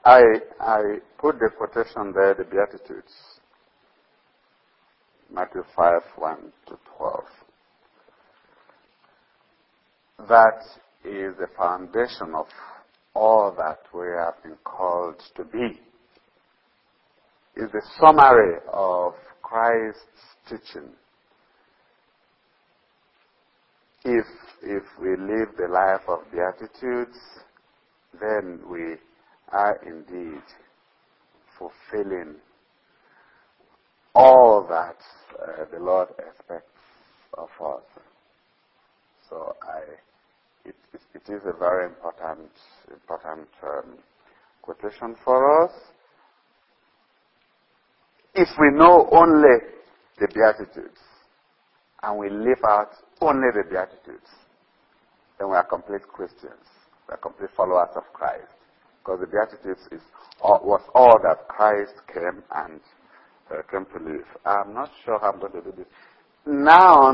I put the quotation there, the Beatitudes. Matthew 5, 1 to 12. That is the foundation of all that we have been called to be. Is the summary of Christ's teaching. If we live the life of Beatitudes, then we are indeed fulfilling all that the Lord expects of us. So it is a very important quotation for us. If we know only the Beatitudes and we live out only the Beatitudes, then we are complete Christians. We are complete followers of Christ. Because the Beatitudes was all that Christ came to live. I'm not sure how I'm going to do this. Now,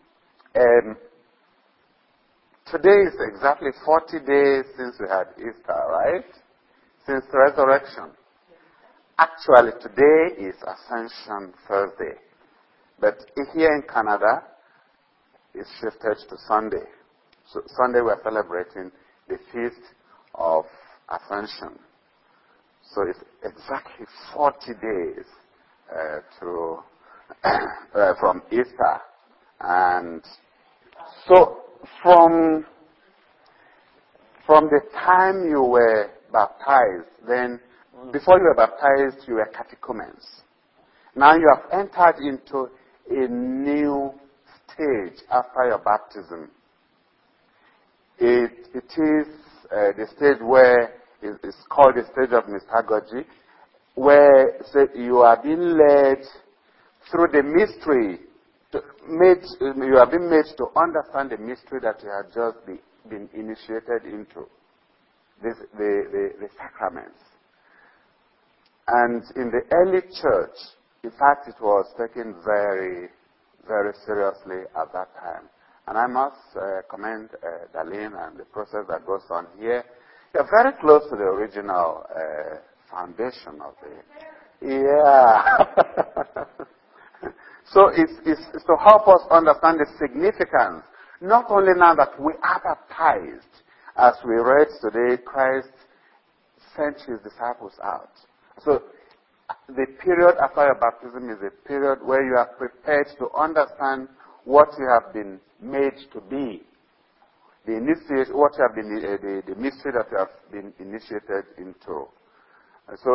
today is exactly 40 days since we had Easter, right? Since the resurrection. Actually, today is Ascension Thursday. But here in Canada, it's shifted to Sunday. So Sunday we're celebrating the Feast of Ascension. So it's exactly 40 days from Easter. And so from the time you were baptized, then before you were baptized, you were catechumens. Now you have entered into a new stage after your baptism. It is the stage where it's called the stage of mystagogy, where you are being led through the mystery. You have been made to understand the mystery that you have just been initiated into, the sacraments. And in the early church, in fact, it was taken very, very seriously at that time. And I must commend Darlene and the process that goes on here. They're very close to the original foundation of the... Yeah. So it's to help us understand the significance. Not only now that we are baptized, as we read today, Christ sent his disciples out. So the period after your baptism is a period where you are prepared to understand what you have been made to be. The mystery that you have been initiated into. And so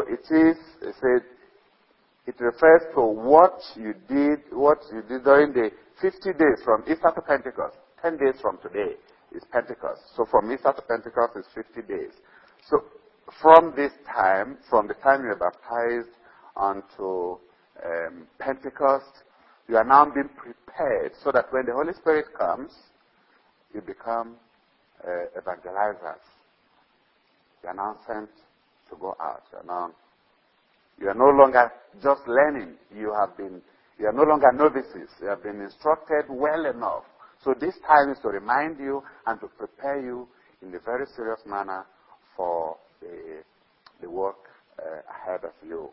it refers to what you did during the 50 days from Easter to Pentecost. 10 days from today is Pentecost. So from Easter to Pentecost is 50 days. So from this time, from the time you are baptized unto Pentecost, you are now being prepared so that when the Holy Spirit comes, you become evangelizers. You are now sent to go out. You are no longer just learning. You are no longer novices. You have been instructed well enough. So this time is to remind you and to prepare you in a very serious manner for the work ahead of you.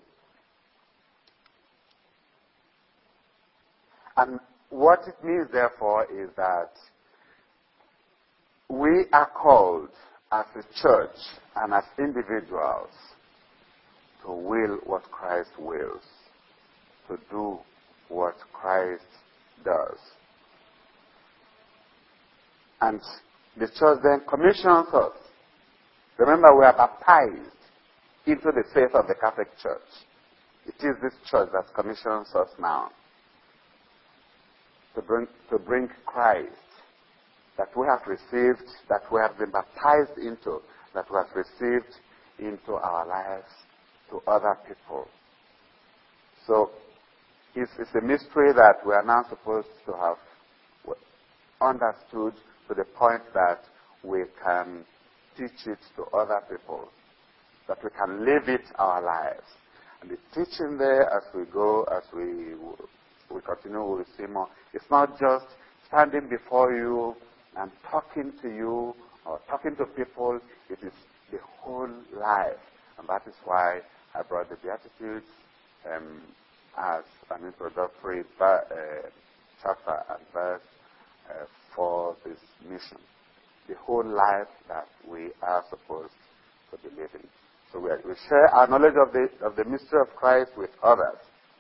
And what it means, therefore, is that we are called as a church and as individuals to will what Christ wills, to do what Christ does. And the church then commissions us. Remember, we are baptized into the faith of the Catholic Church. It is this church that commissions us now to bring Christ that we have received, that we have been baptized into, that we have received into our lives to other people. So it's a mystery that we are now supposed to have understood to the point that we can teach it to other people, that we can live it our lives. And the teaching there as we go, as we continue, we will see more. It's not just standing before you and talking to you or talking to people. It is the whole life. And that is why I brought the Beatitudes as an introductory chapter and verse for this mission. The whole life that we are supposed to be living. So we share our knowledge of the mystery of Christ with others.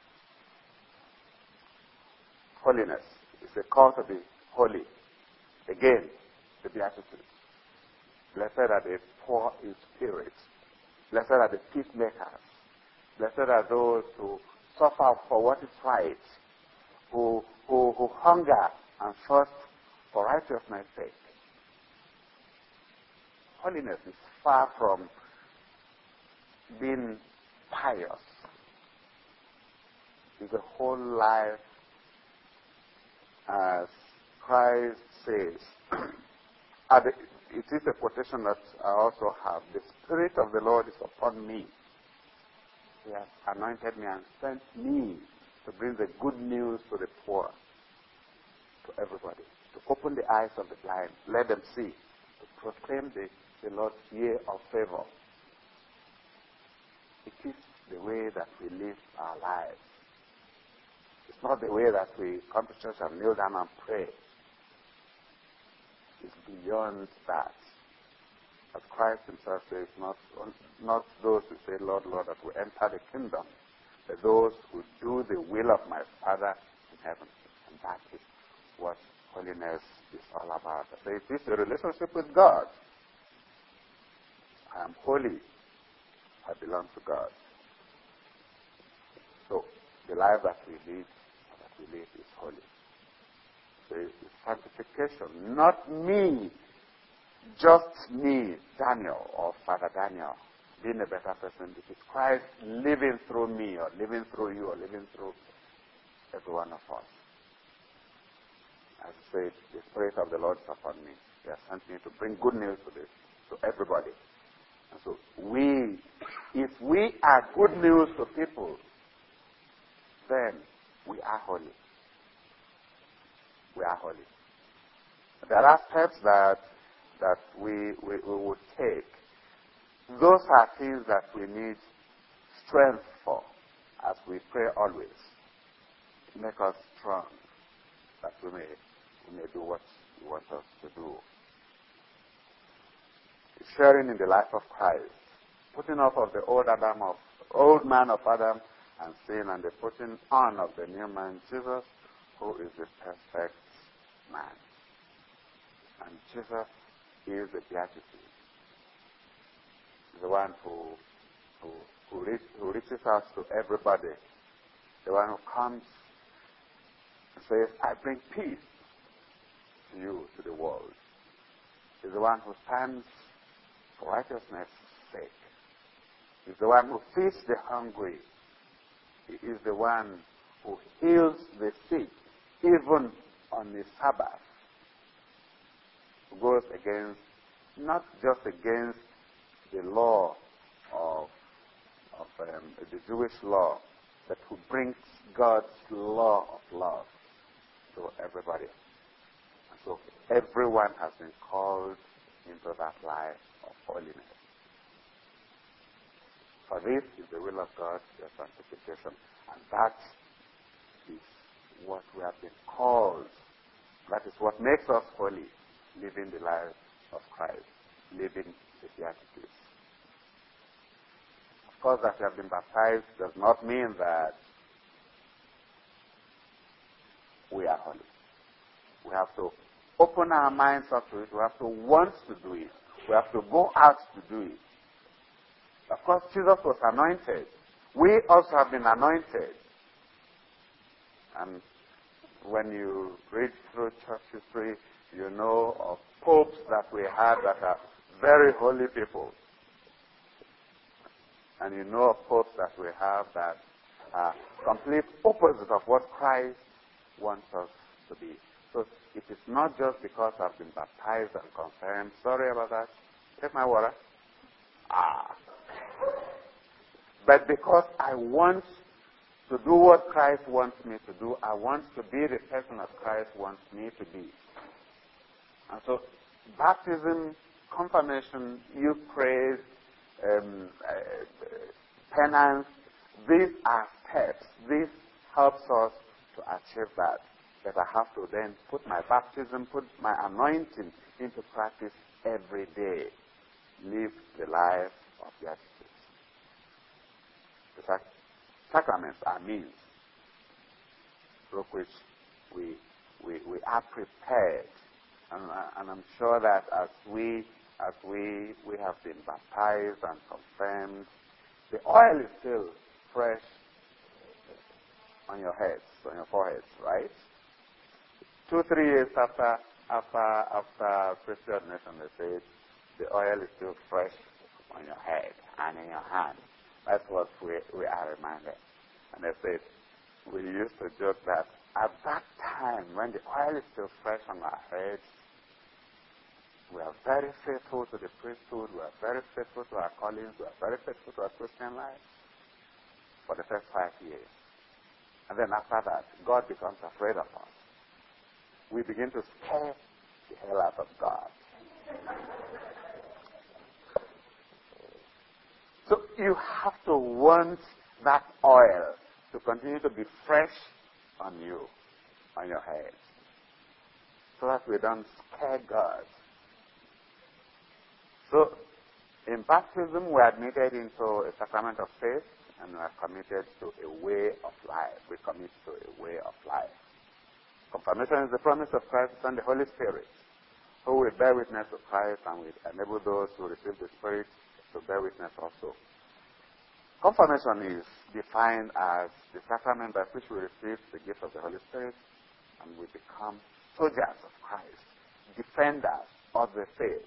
Holiness is a call to be holy. Again, the Beatitudes. Blessed are the poor in spirit. Blessed are the peacemakers. Blessed are those who suffer for what is right, who hunger and thirst for righteousness' sake. Holiness is far from being pious. It's a whole life, as Christ says. It is a quotation that I also have. The Spirit of the Lord is upon me. He has anointed me and sent me to bring the good news to the poor, to everybody, to open the eyes of the blind, let them see, to proclaim the Lord's year of favor. It is the way that we live our lives. It's not the way that we come to church and kneel down and pray. It's beyond that. As Christ himself says, not those who say, Lord, Lord, that will enter the kingdom, but those who do the will of my Father in heaven. And that is what holiness is all about. So it is a relationship with God. I am holy. I belong to God. So the life that we live is holy. So it's sanctification, not me, just me, Daniel or Father Daniel, being a better person. It is Christ living through me, or living through you, or living through every one of us. As I said, the Spirit of the Lord is upon me. He has sent me to bring good news to everybody. And so if we are good news to people, then we are holy. We are holy. There are steps that we would take. Those are things that we need strength for as we pray always. Make us strong, that we may do what you want us to do. Sharing in the life of Christ, putting off of the old man of Adam and sin, and the putting on of the new man, Jesus, who is the perfect man. And Jesus is the Beatitude. The one who reaches out to everybody. The one who comes and says, I bring peace to you, to the world. Is the one who stands for righteousness' sake. Is the one who feeds the hungry. He is the one who heals the sick, even on the Sabbath. Who goes against, not just against the law of the Jewish law, but who brings God's law of love to everybody. And so everyone has been called into that life of holiness. For this is the will of God, your sanctification. And that is what we have been called. That is what makes us holy, living the life of Christ, living the Beatitudes. Of course, that we have been baptized does not mean that we are holy. We have to open our minds up to it. We have to want to do it. We have to go out to do it. Of course, Jesus was anointed. We also have been anointed. And when you read through church history, you know of popes that we had that are very holy people. And you know of popes that we have that are complete opposite of what Christ wants us to be. So it is not just because I've been baptized and confirmed. Sorry about that. Take my water. But because I want to do what Christ wants me to do, I want to be the person that Christ wants me to be. And so baptism, confirmation, youth praise, penance. These are steps. This helps us to achieve that. That I have to then put my baptism, put my anointing into practice every day. Live the life of beatitude. The sacraments are means through which we are prepared. And I'm sure that as we have been baptized and confirmed, the oil is still fresh on your heads, on your foreheads, right? 2-3 years after priesthood ordination, they said the oil is still fresh on your head and in your hand. That's what we are reminded. And they said, we used to joke that at that time, when the oil is still fresh on our heads, we are very faithful to the priesthood, we are very faithful to our callings, we are very faithful to our Christian life for the first 5 years. And then after that, God becomes afraid of us. We begin to scare the hell out of God. So you have to want that oil to continue to be fresh on you, on your head, so that we don't scare God. So in baptism, we are admitted into a sacrament of faith, and we are committed to a way of life. We commit to a way of life. Confirmation is the promise of Christ and the Holy Spirit, who will bear witness to Christ and will enable those who receive the Spirit to bear witness also. Confirmation is defined as the sacrament by which we receive the gift of the Holy Spirit and we become soldiers of Christ, defenders of the faith.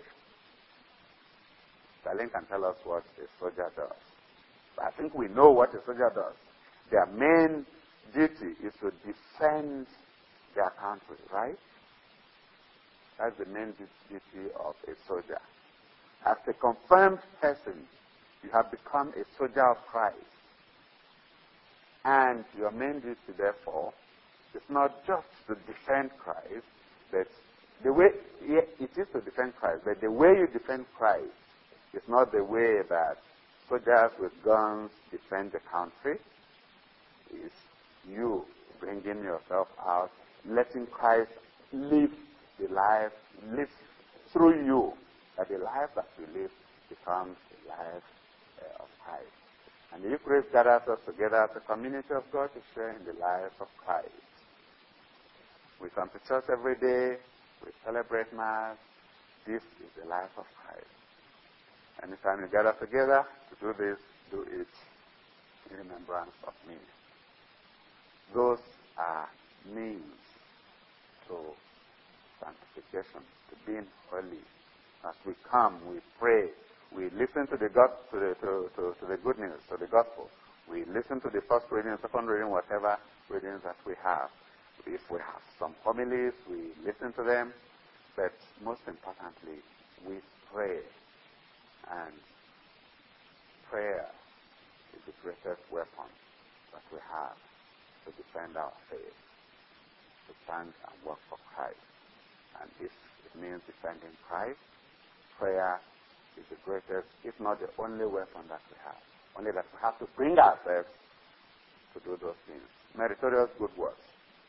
Stalin can tell us what a soldier does. But I think we know what a soldier does. Their main duty is to defend their country, right? That's the main duty of a soldier. As a confirmed person, you have become a soldier of Christ. And your main duty, therefore, is not just to defend Christ, but the way it is to defend Christ, but the way you defend Christ is not the way that soldiers with guns defend the country. It's you bringing yourself out, letting Christ live the life, live through you, that the life that you live becomes the life of Christ. And the Eucharist gathers us together as a community of God to share in the life of Christ. We come to church every day, we celebrate Mass. This is the life of Christ. Anytime you gather together to do this, do it in remembrance of me. Those are means to sanctification, to being holy. As we come, we pray, we listen to the good news, to the gospel. We listen to the first reading, second reading, whatever readings that we have. If we have some homilies, we listen to them. But most importantly, we pray. And prayer is the greatest weapon that we have to defend our faith, to stand and work for Christ. And if it means defending Christ, prayer is the greatest, if not the only weapon that we have. Only that we have to bring ourselves to do those things. Meritorious good works.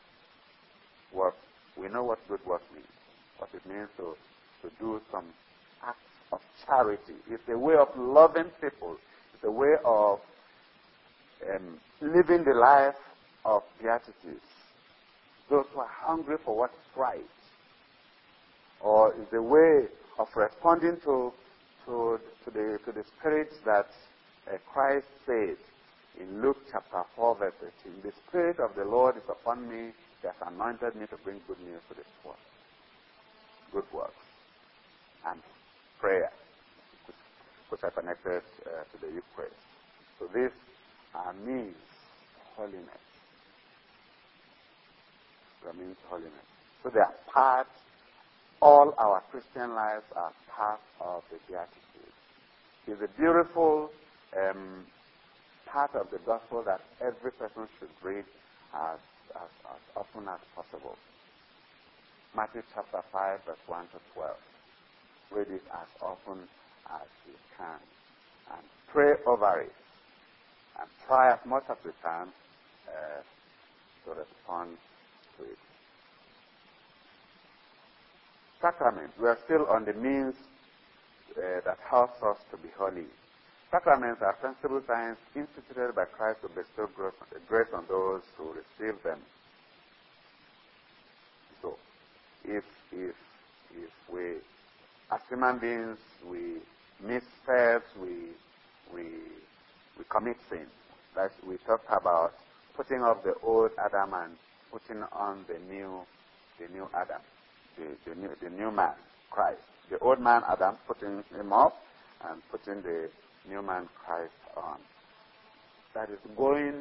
We know what good work means. What it means to do some acts of charity. It's a way of loving people. It's a way of living the life of beatitudes. Those who are hungry for what is right. Or it's a way of responding to the spirits that Christ said in Luke chapter 4 verse 18. The Spirit of the Lord is upon me. He has anointed me to bring good news to the poor. Good works. And prayer, which are connected to the Eucharist. So these are means holiness. They means holiness. So they are part, all our Christian lives are part of the Beatitudes. It's a beautiful part of the gospel that every person should read as often as possible. Matthew chapter 5 verse 1 to 12. Read it as often as you can. and pray over it and try as much as we can to respond to it. Sacraments. We are still on the means that helps us to be holy. Sacraments are sensible signs instituted by Christ to bestow grace on those who receive them. So, if we, as human beings, we miss steps, we commit sin. That we talked about putting off the old Adam and putting on the new Adam, the new man, Christ. The old man Adam, putting him off and putting the new man Christ on. That is growing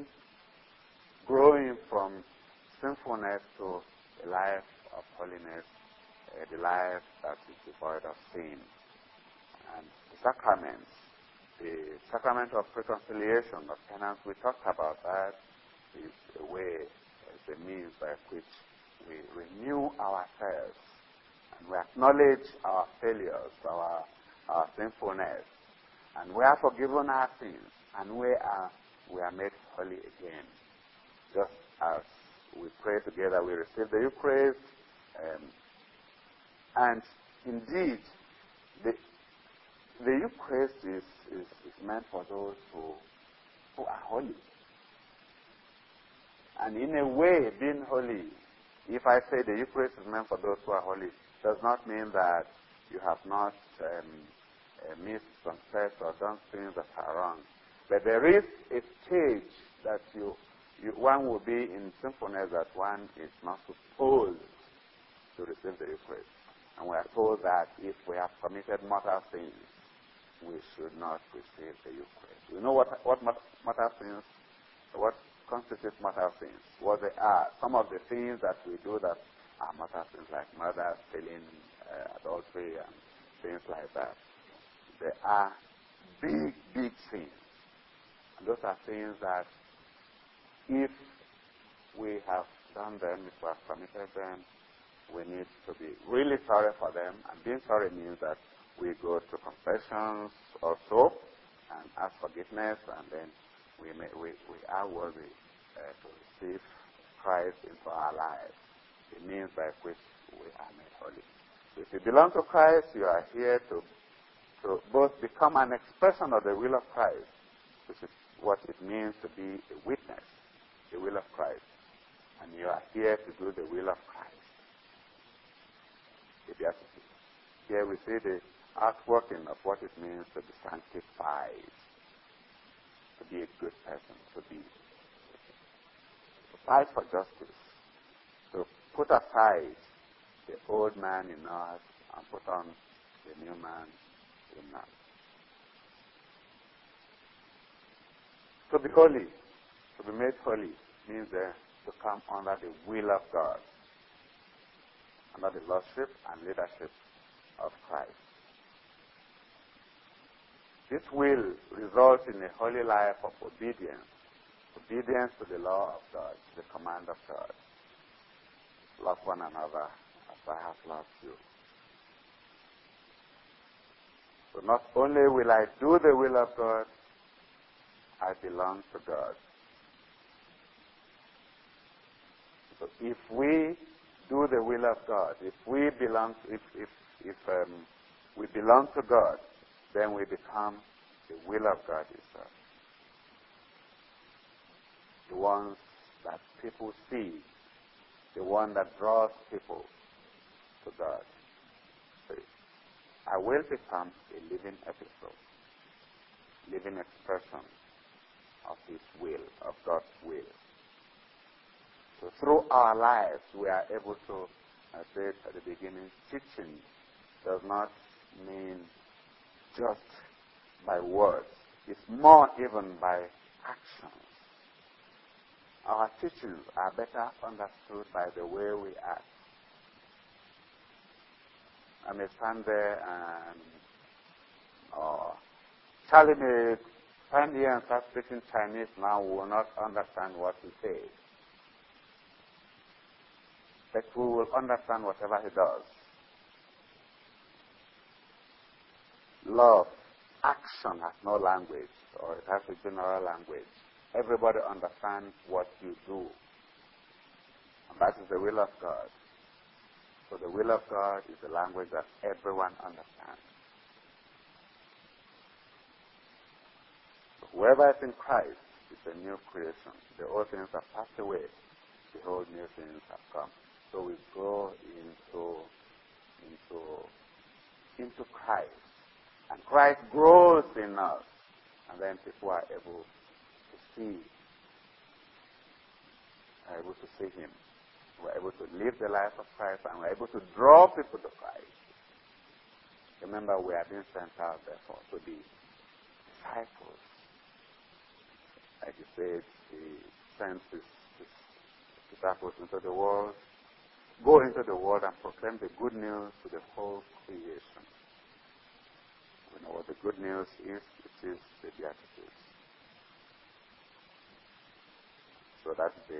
from sinfulness to a life of holiness, the life that is devoid of sin. And the sacraments, the sacrament of reconciliation, of penance, we talked about that, is a way, is a means by which we renew ourselves and we acknowledge our failures, our sinfulness, and we are forgiven our sins, and we are made holy again. Just as we pray together, we receive the Eucharist, and indeed, the Eucharist is meant for those who are holy. And in a way, being holy, if I say the Eucharist is meant for those who are holy, does not mean that you have not missed some steps or done things that are wrong. But there is a stage that one will be in sinfulness that one is not supposed to receive the Eucharist. And we are told that if we have committed mortal sins, we should not receive the Eucharist. We know what mortal sins, what constitutes mortal sins, what they are. Some of the things that we do that are mortal sins, like murder, stealing, adultery, and things like that. They are big, big sins. And those are things that if we have done them, if we have committed them, we need to be really sorry for them. And being sorry means that we go to confessions also and ask forgiveness, and then we are worthy to receive Christ into our lives. The means by which we are made holy. So if you belong to Christ, you are here to both become an expression of the will of Christ, which is what it means to be a witness, the will of Christ. And you are here to do the will of Christ. The beatitude. Here we see the outworking of what it means to be sanctified, to be a good person, to fight for justice, to put aside the old man in us and put on the new man in us. To be holy, to be made holy, means to come under the will of God, under the lordship and leadership of Christ. This will result in a holy life of obedience to the law of God, the command of God. Love one another as I have loved you. So not only will I do the will of God, I belong to God. So if we do the will of God, if we belong to God, then we become the will of God itself. The ones that people see, the one that draws people to God. So I will become a living episode, living expression of His will, of God's will. So through our lives, we are able to, I said at the beginning, teaching does not mean just by words. It's more even by actions. Our teachings are better understood by the way we act. I may stand there and, Charlie may stand here and start speaking Chinese now, we will not understand what he says. But we will understand whatever he does. Love, action has no language, or it has a general language. Everybody understands what you do. And that is the will of God. So the will of God is a language that everyone understands. So whoever is in Christ is a new creation. The old things have passed away. Behold, new things have come. So we grow into Christ. And Christ grows in us. And then people are able to see Him. We're able to live the life of Christ, and we're able to draw people to Christ. Remember, we are being sent out, therefore, to be disciples. Like he said, he sends his disciples into the world. Go into the world and proclaim the good news to the whole creation. We know what the good news is. It is the Beatitudes. So that's the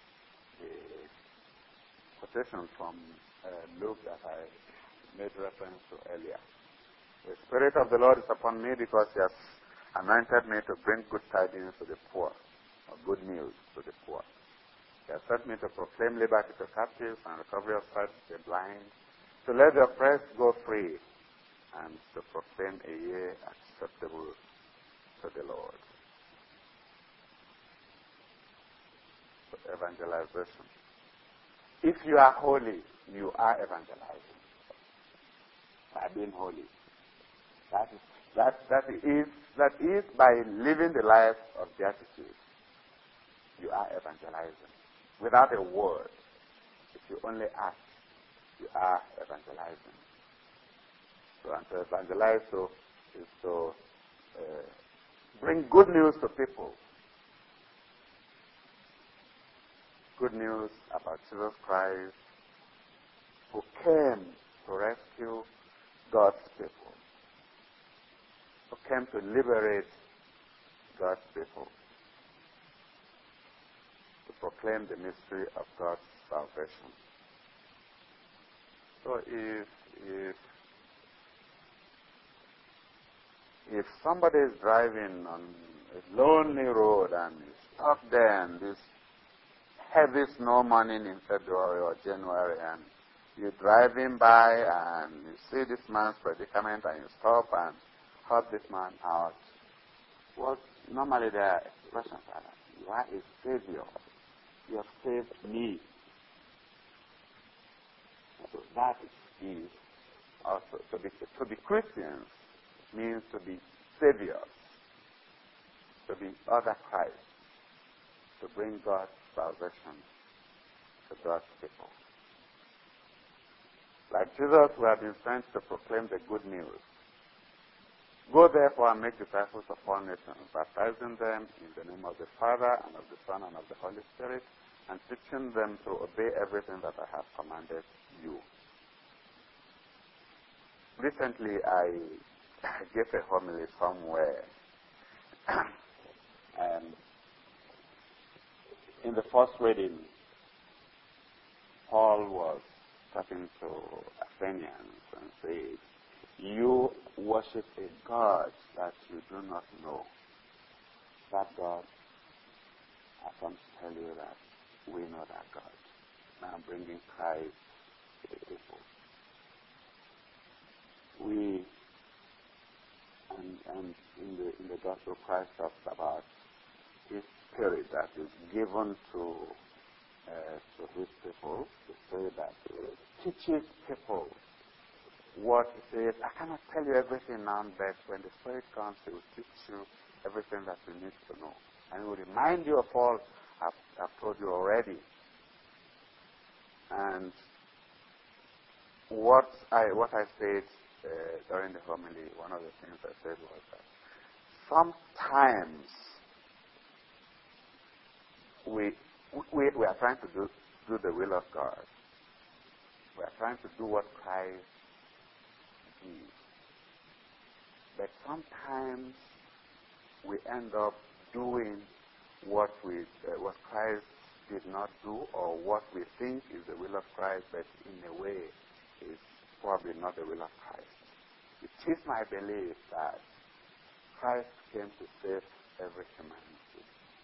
quotation from Luke that I made reference to earlier. The Spirit of the Lord is upon me because He has anointed me to bring good tidings to the poor, or good news to the poor. He has sent me to proclaim liberty to captives and recovery of sight to the blind, to let the oppressed go free, and to proclaim a year acceptable to the Lord. So evangelization. If you are holy, you are evangelizing by being holy. That is by living the life of beatitude. You are evangelizing without a word. If you only act, you are evangelizing. So, and to evangelize is to bring good news to people. Good news about Jesus Christ, who came to rescue God's people, who came to liberate God's people, to proclaim the mystery of God's salvation. So if somebody is driving on a lonely road and is stuck there and this heavy snow morning in February or January, and you're driving by and you see this man's predicament and you stop and help this man out, well, normally there are expressions like that. You are a savior. You have saved me. So that is also, to be Christians means to be saviors, to be other Christ, to bring God's salvation to God's people. Like Jesus, we have been sent to proclaim the good news. Go therefore and make disciples of all nations, baptizing them in the name of the Father and of the Son and of the Holy Spirit, and teaching them to obey everything that I have commanded you. Recently, I gave a homily somewhere, and in the first reading, Paul was talking to Athenians and said, you worship a God that you do not know. That God, I come to tell you that we know that God. Now I'm bringing Christ to the people. And in the gospel, Christ talks about His Spirit that is given to His people, to say that He teaches people what He says. I cannot tell you everything now, but when the Spirit comes, He will teach you everything that you need to know. And He will remind you of all I've told you already. And what I said during the homily, one of the things I said was that sometimes we are trying to do the will of God. We are trying to do what Christ did. But sometimes we end up doing what Christ did not do, or what we think is the will of Christ, but in a way is probably not the will of Christ. It is my belief that Christ came to save every humanity.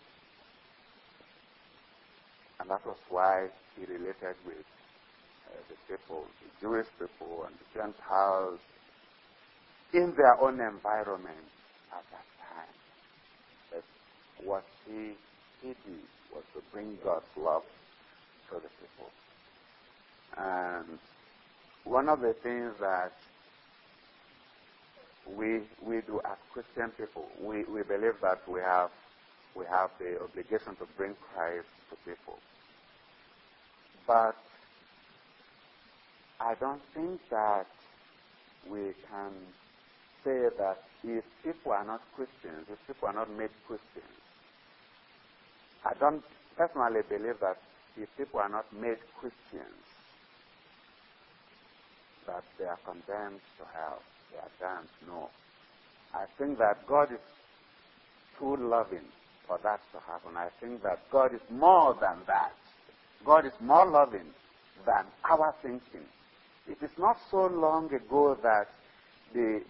And that was why he related with the people, the Jewish people and the Gentiles in their own environment at that time. That what he did was to bring God's love to the people. And one of the things that we do as Christian people, we believe that we have the obligation to bring Christ to people. But I don't think that we can say that if people are not Christians, if people are not made Christians, I don't personally believe that if people are not made Christians, that they are condemned to hell. They are damned. No. I think that God is too loving for that to happen. I think that God is more than that. God is more loving than our thinking. It is not so long ago that the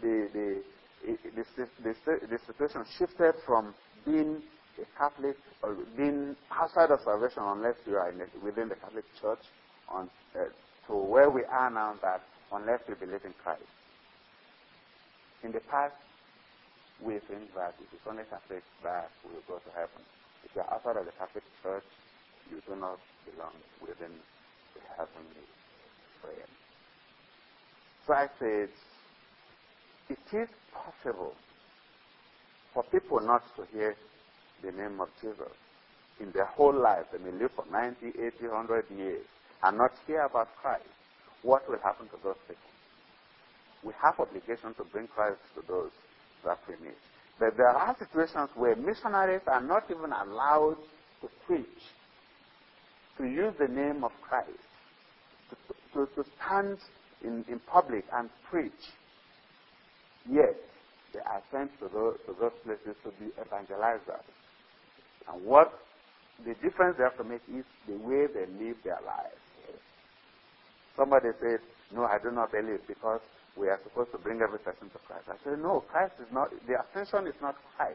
situation shifted from being a Catholic or being outside of salvation unless you are within the Catholic Church to where we are now, that unless we believe in Christ. In the past, we think that it is only Catholics that will go to heaven. If you are outside of the Catholic Church, you do not belong within the heavenly frame. So I said, it is possible for people not to hear the name of Jesus in their whole life. They may live for 90, 80, 100 years and not hear about Christ. What will happen to those people? We have obligation to bring Christ to those that we meet. But there are situations where missionaries are not even allowed to preach, to use the name of Christ, to stand in public and preach. Yet, they are sent to those places to be evangelizers. And what the difference they have to make is the way they live their lives. Somebody said, no, I do not believe because we are supposed to bring every person to Christ. I said, no, Christ is not, the attention is not Christ.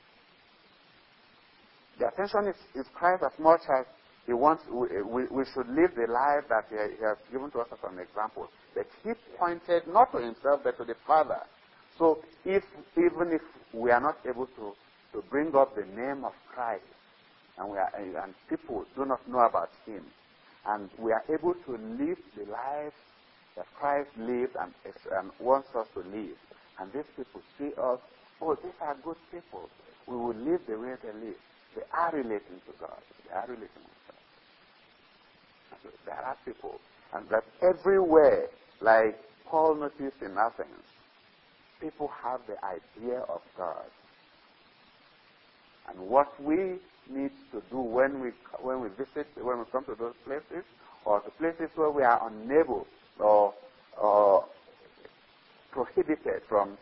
The attention is Christ as much as he wants, we should live the life that he has given to us as an example. That he pointed not to himself but to the Father. So even if we are not able to bring up the name of Christ and people do not know about him, and we are able to live the life that Christ lived and wants us to live, and these people see us, oh, these are good people. We will live the way they live. They are relating to God. They are relating with God. So there are people, and that everywhere, like Paul noticed in Athens, people have the idea of God. And what we need to do when we come to those places, or to places where we are unable or prohibited from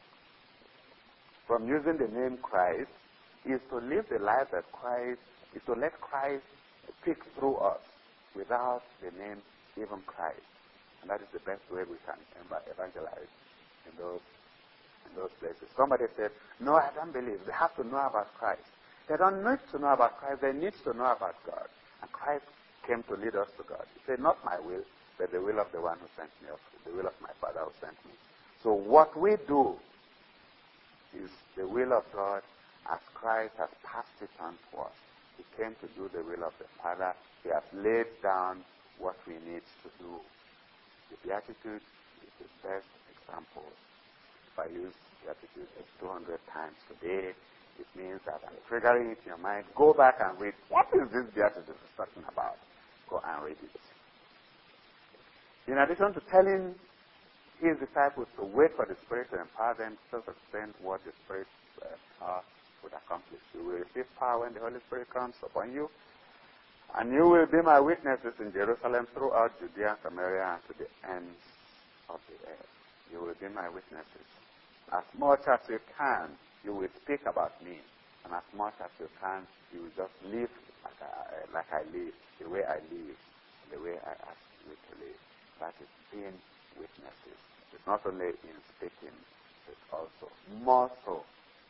using the name Christ, is to live the life that Christ, is to let Christ speak through us without the name even Christ. And that is the best way we can evangelize in those places. Somebody said, no, I don't believe. They have to know about Christ. They don't need to know about Christ. They need to know about God. And Christ came to lead us to God. He said, not my will, but the will of the one who sent me, or the will of my Father who sent me. So what we do is the will of God as Christ has passed it on to us. He came to do the will of the Father. He has laid down what we need to do. The Beatitude is the best example. If I use Beatitude 200 times today, it means that I'm triggering it in your mind. Go back and read. What is this Beatitude talking about? Go and read it. In addition to telling his disciples to wait for the Spirit to empower them to explain what the Spirit would accomplish. You will receive power when the Holy Spirit comes upon you, and you will be my witnesses in Jerusalem, throughout Judea, Samaria, and to the ends of the earth. You will be my witnesses. As much as you can, you will speak about me, and as much as you can, you will just live like I live, the way I live, the way I ask you to live. That is being witnesses. It's not only in speaking, but also more so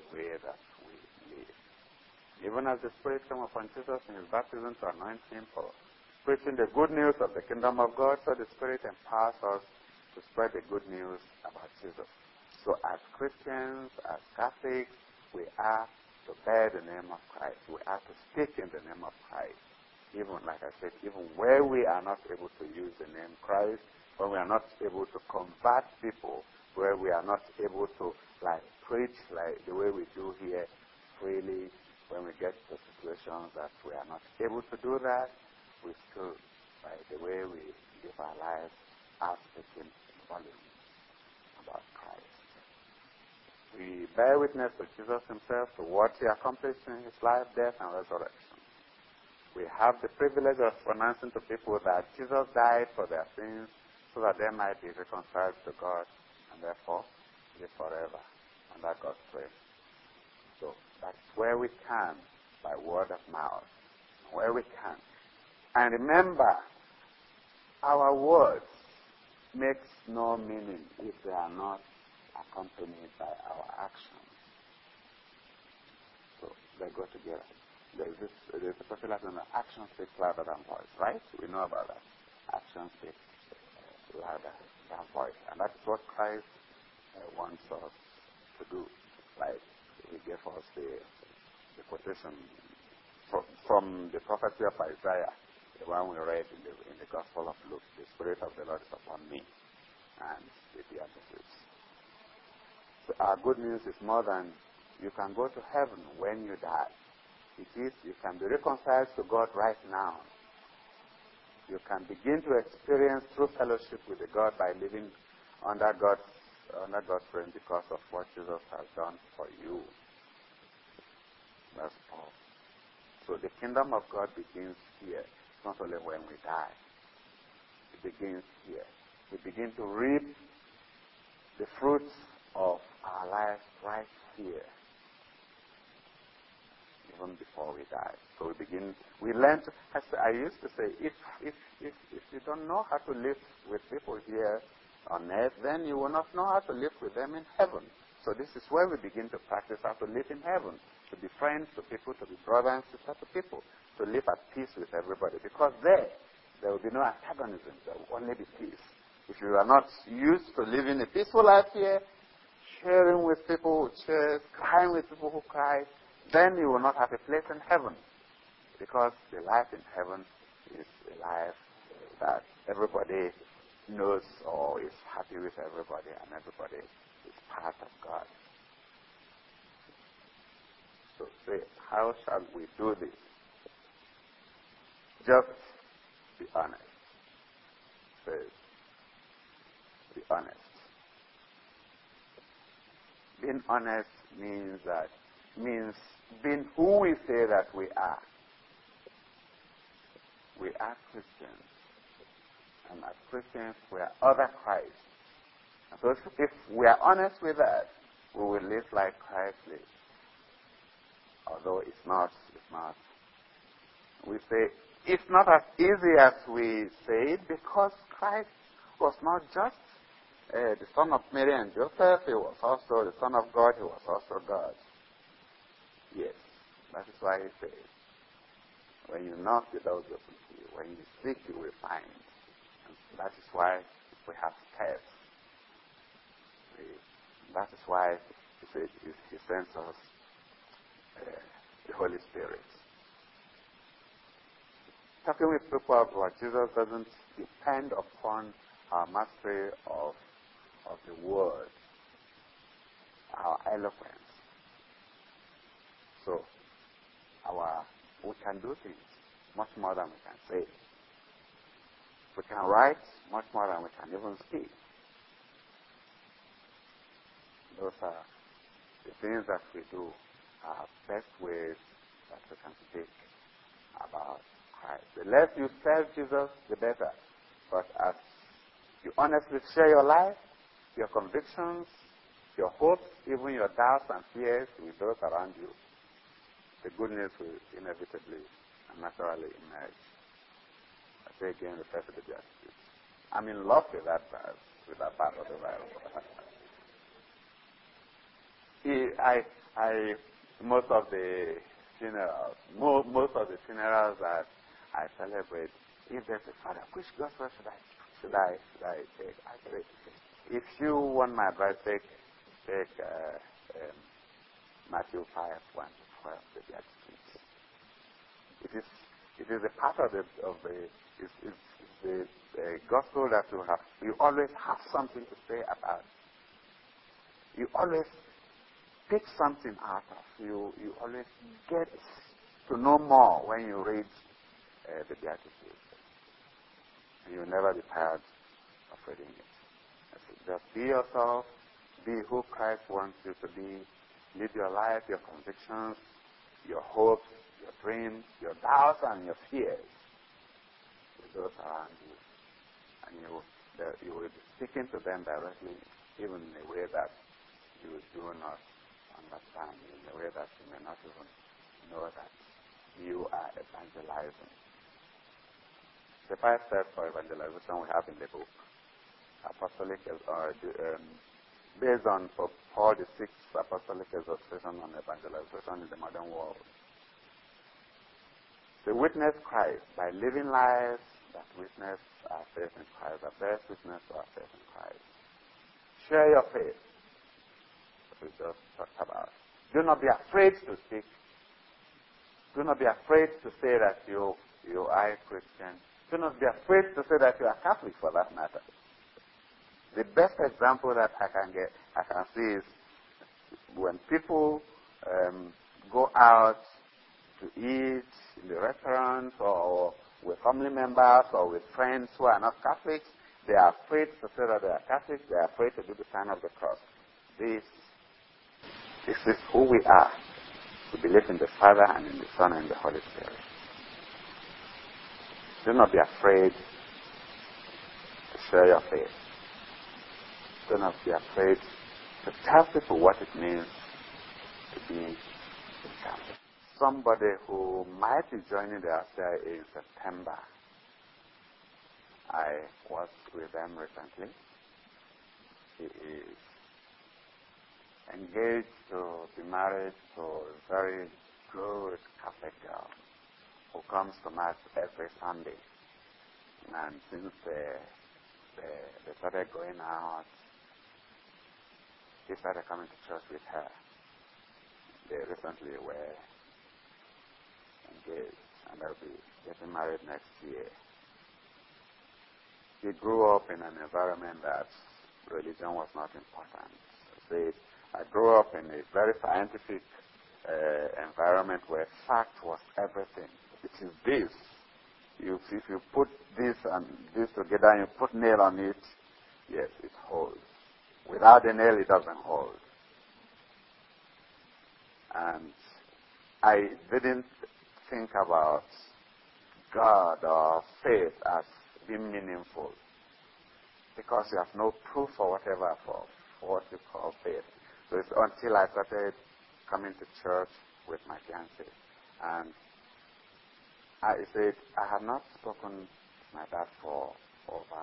way that we live. Even as the Spirit came upon Jesus in his baptism to anoint him for preaching the good news of the kingdom of God, so the Spirit empowers us to spread the good news about Jesus. So as Christians, as Catholics, we are to bear the name of Christ. We are to speak in the name of Christ. Even, like I said, even where we are not able to use the name Christ, when we are not able to convert people, where we are not able to preach like the way we do here freely, when we get to situations that we are not able to do that, we still, by the way we live our lives, are speaking volumes about Christ. We bear witness to Jesus himself, to what he accomplished in his life, death, and resurrection. We have the privilege of announcing to people that Jesus died for their sins so that they might be reconciled to God and therefore live forever under God's grace. So that's where we can, by word of mouth, where we can. And remember, our words makes no meaning if they are not accompanied by our actions. So they go together. There's a popular term, action speaks louder than voice, right? We know about that. Action speaks louder than voice. And that's what Christ wants us to do. Like he gave us the quotation from the prophecy of Isaiah, the one we read in the Gospel of Luke. The Spirit of the Lord is upon me, and the Beatitudes. So our good news is more than you can go to heaven when you die. It is you can be reconciled to God right now. You can begin to experience true fellowship with the God by living under God's reign because of what Jesus has done for you. That's Paul. So the kingdom of God begins here. It's not only when we die. It begins here. We begin to reap the fruits of our lives right here, even before we die. So we learn to, as I used to say, if you don't know how to live with people here on earth, then you will not know how to live with them in heaven. So this is where we begin to practice how to live in heaven, to be friends to people, to be brothers and sisters to people, to live at peace with everybody. Because there will be no antagonism. There will only be peace. If you are not used to living a peaceful life here, sharing with people who share, crying with people who cry, then you will not have a place in heaven. Because the life in heaven is a life that everybody knows or is happy with everybody, and everybody is part of God. So say, how shall we do this? Just be honest. Say, be honest. Being honest means being who we say that we are. We are Christians. And as Christians, we are other Christ. And so if we are honest with that, we will live like Christ lived. Although it's not. We say it's not as easy as we say it, because Christ was not just the son of Mary and Joseph. He was also the Son of God. He was also God. Yes, that is why he says, when you knock, the door will open to you. When you seek, you will find. And that is why we have tests. That is why he sends us the Holy Spirit. Talking with people about Jesus doesn't depend upon our mastery of the word, our eloquence. So, we can do things much more than we can say. We can write much more than we can even speak. Those are the things that we do, are best ways that we can speak about Christ. The less you serve Jesus, the better. But as you honestly share your life, your convictions, your hopes, even your doubts and fears with those around you, the good news will inevitably and naturally emerge. I say again, refer to the Beatitudes. I'm in love with that verse, with that part of the Bible. most of the funerals, most of the funerals that I celebrate, if there's a father, which gospel should I take? I say, if you want my advice, take Matthew 5:1 to 12, the Beatitudes. It is a part of the gospel that you always have something to say about. You always pick something out of. You always get to know more when you read the Beatitudes. And you'll never be tired of reading it. Just be yourself, be who Christ wants you to be. Live your life, your convictions, your hopes, your dreams, your doubts, and your fears with those around you. And you will be speaking to them directly, even in a way that you do not understand, in a way that you may not even know that you are evangelizing. The 5 steps for evangelization we have in the book, Apostolic, based on Paul the 6th Apostolic Exhortation on Evangelization in the Modern World. To witness Christ by living lives that witness our faith in Christ, that bears witness to our faith in Christ. Share your faith, as we just talked about. Do not be afraid to speak. Do not be afraid to say that you are a Christian. Do not be afraid to say that you are Catholic, for that matter. The best example that I can see is when people go out to eat in the restaurants or with family members or with friends who are not Catholics. They are afraid to say that they are Catholics. They are afraid to do the sign of the cross. This is who we are. We believe in the Father and in the Son and the Holy Spirit. Do not be afraid to share your faith. Do not be afraid to tell people what it means to be Catholic. Somebody who might be joining the RCIA in September. I was with them recently. He is engaged to be married to a very good Catholic girl who comes to Mass every Sunday. And since they started going out, he started coming to church with her. They recently were engaged and they'll be getting married next year. He grew up in an environment that religion was not important. I grew up in a very scientific environment where fact was everything. It is this. If you put this and this together and you put nail on it, yes, it holds. Without the nail, it doesn't hold. And I didn't think about God or faith as being meaningful because you have no proof for whatever for what you call faith. So it's until I started coming to church with my fiancé. And I said, I have not spoken to my dad for over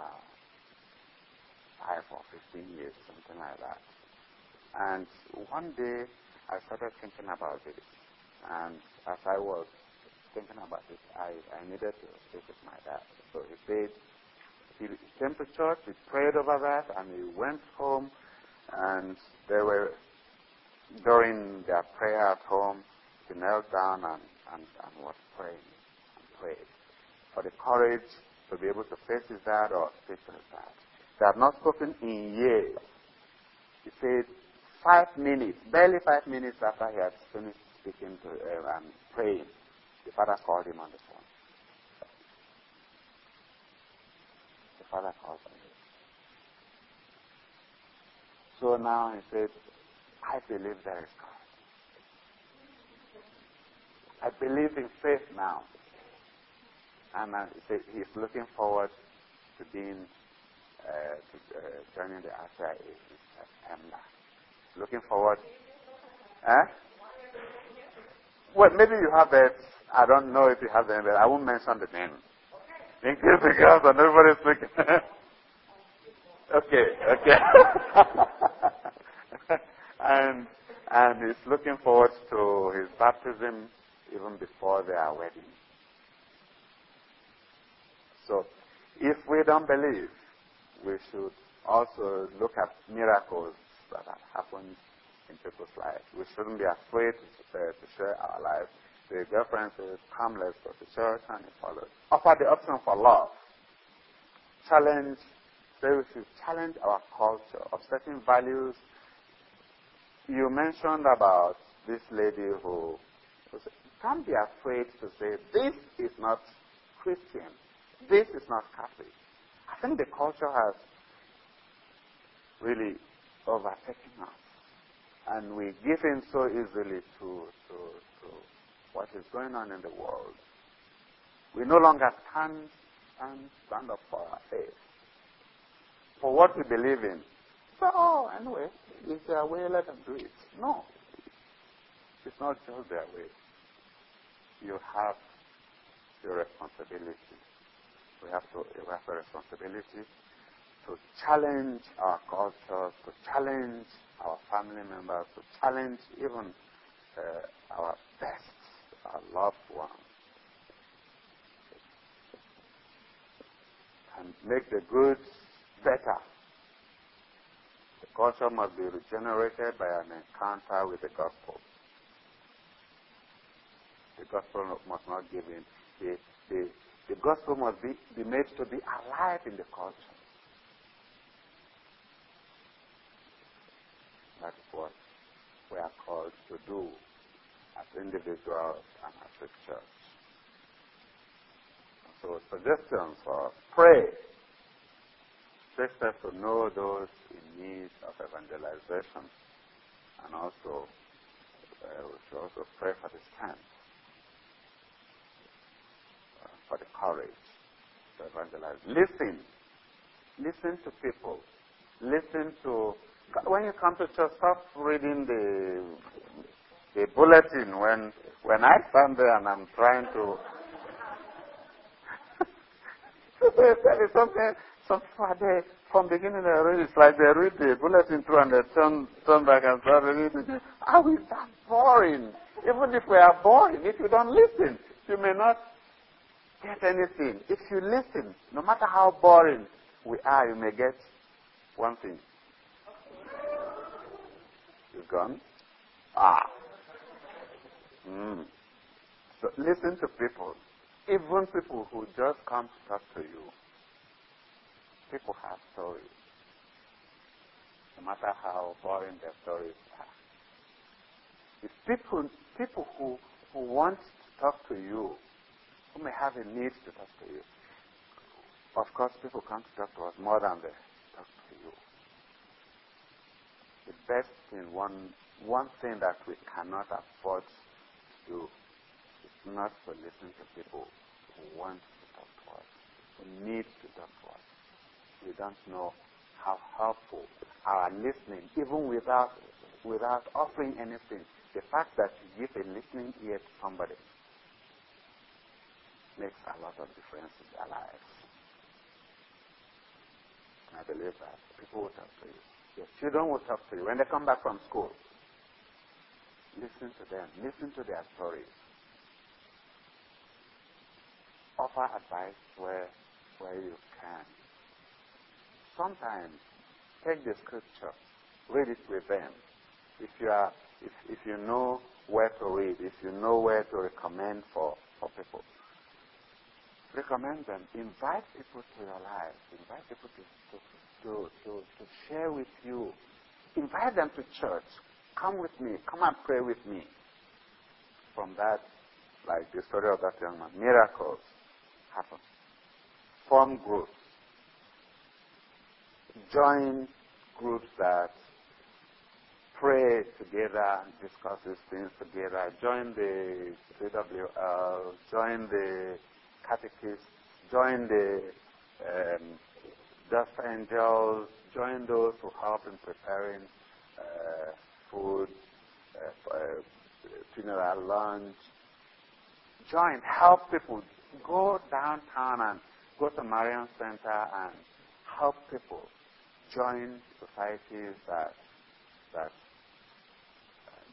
5 or 15 years, something like that. And one day, I started thinking about this. And as I was thinking about it, I needed to speak with my dad. So he said, he came to church, he prayed over that, and he went home, and they were, during their prayer at home, he knelt down and was praying and prayed for the courage to be able to face his dad or speak to his dad. They had not spoken in years. He said 5 minutes, barely 5 minutes after he had finished speaking to and praying, the father called him on the phone. The father called him. So now he said, I believe there is God. I believe in faith now. And he said he's looking forward to being joining the RCIA in September. Looking forward. Well, maybe you have it. I don't know if you have them, but I won't mention the name. In case the girls and everybody's looking. Okay. And And he's looking forward to his baptism even before their wedding. So, if we don't believe, we should also look at miracles that have happened in people's lives. We shouldn't be afraid to share our lives. The girlfriend says, come, let's go to church, and he follows. Offer the option for love. Challenge, say we should challenge our culture of certain values. You mentioned about this lady who said, can't be afraid to say, this is not Christian, this is not Catholic. I think the culture has really overtaken us. And we give in so easily to what is going on in the world. We no longer stand up for our faith, for what we believe in. So, anyway, it's their way, let them do it. No. It's not just their way. You have your responsibility. We have a responsibility to challenge our culture, to challenge our family members, to challenge even our best, our loved ones, and make the good better. The culture must be regenerated by an encounter with the gospel. The gospel must not give in. The gospel must be made to be alive in the culture. That is what we are called to do as individuals and as a church. So, suggestions for pray. Take steps to know those in need of evangelization, and also we should also pray for the strength, for the courage to evangelize. Listen to people. Listen to. When you come to church, stop reading the bulletin. When I stand there and I'm trying to, there is something. Some people are there from beginning they read. It's like they read the bulletin through and they turn back and start reading. How is that boring? Even if we are boring, if you don't listen, you may not get anything. If you listen, no matter how boring we are, you may get one thing. It's gone. So listen to people. Even people who just come to talk to you. People have stories. No matter how boring their stories are. It's people who want to talk to you, who may have a need to talk to you. Of course, people come to talk to us more than they talk to you. The best thing, one thing that we cannot afford to do is not to listen to people who want to talk to us, who need to talk to us. We don't know how helpful our listening, even without offering anything, the fact that you give a listening ear to somebody makes a lot of difference in their lives. And I believe that people will talk to you. Your children will talk to you. When they come back from school, listen to them. Listen to their stories. Offer advice where you can. Sometimes take the scripture, read it with them. If you know where to read, if you know where to recommend for people, recommend them. Invite people to your life. Invite people to share with you. Invite them to church. Come with me. Come and pray with me. From that, like the story of that young man, miracles happen. Form groups. Join groups that pray together, discuss these things together. Join the CWL, join the catechists, join the Just Angels, join those who help in preparing food, funeral lunch. Join, help people. Go downtown and go to Marian Center and help people. Join societies that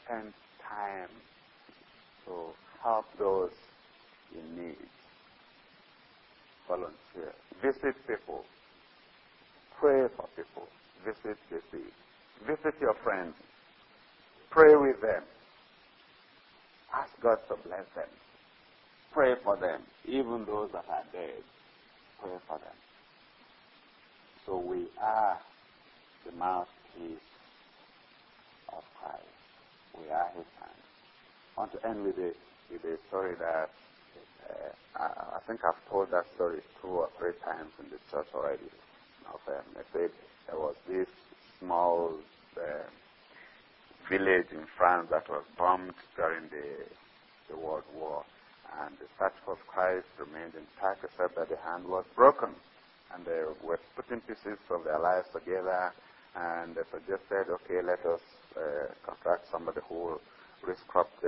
spend time to help those in need. Volunteer. Visit people. Pray for people. Visit the sick. Visit your friends. Pray with them. Ask God to bless them. Pray for them. Even those that are dead, pray for them. So we are the mouthpiece of Christ. We are His hands. I want to end with a story that I think I've told that story 2 or 3 times in the church already. I said there was this small village in France that was bombed during the World War, and the Statue of Christ remained intact except that the hand was broken, and they were putting pieces of their lives together, and they suggested, okay, let us contract somebody who will sculpt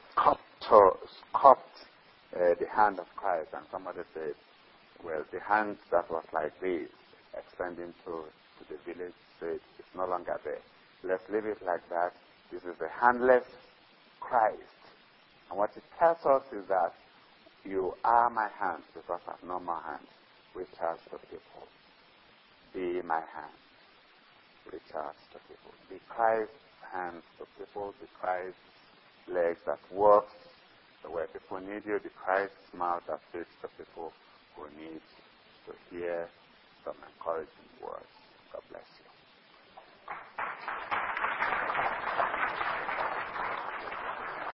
the hand of Christ. And somebody said, well, the hand that was like this, extending to the village, said, it's no longer there. Let's leave it like that. This is a handless Christ. And what it tells us is that you are my hands because I have no more hands. Reach out to people. Be my hands. Reach out to people. Be Christ's hands to people. Be Christ's legs that works the way people need you. Be Christ's mouth that speaks to people who need to hear some encouraging words. God bless you.